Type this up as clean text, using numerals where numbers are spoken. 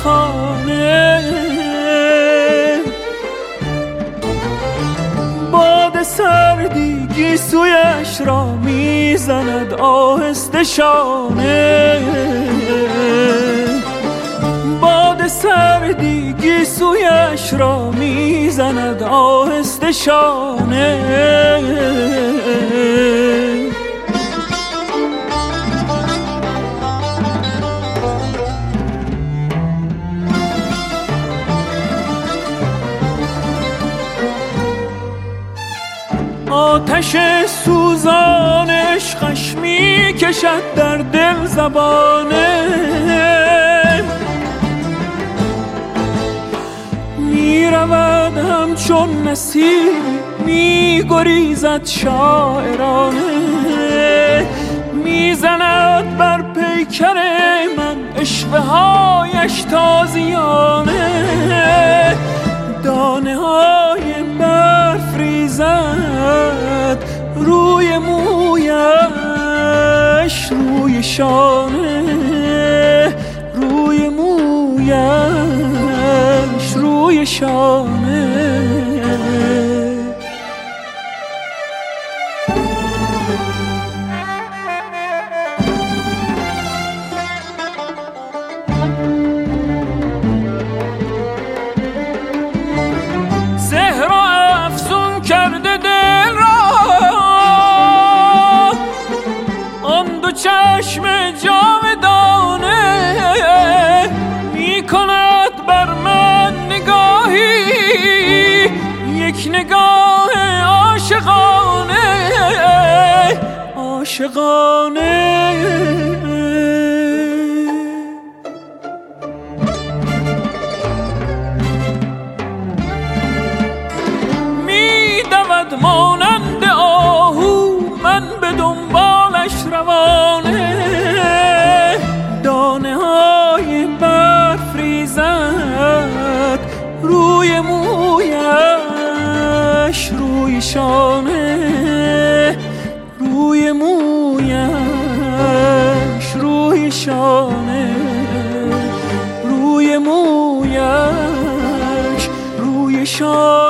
خانه. باد سردی گیسویش را میزند آهسته شانه. باد سردی گیسویش را میزند آهسته شانه. آتش سوزان عشقش می کشد در دل زبانه. می رود همچون نسیم می گریزد شاعرانه. می زند بر پیکر من اشوه هایش تازیانه. دانه های برف ریزد روی مویش، روی شانه، روی مویش، روی شانه. چشم جاودانه می کند بر من نگاهی، یک نگاه عاشقانه، عاشقانه. می دود مانند آهو من به دنبالش روانه. دانه های برف ریزد روی مویش، روی شانه، روی مویش، روی شانه، روی مویش، روی شانه.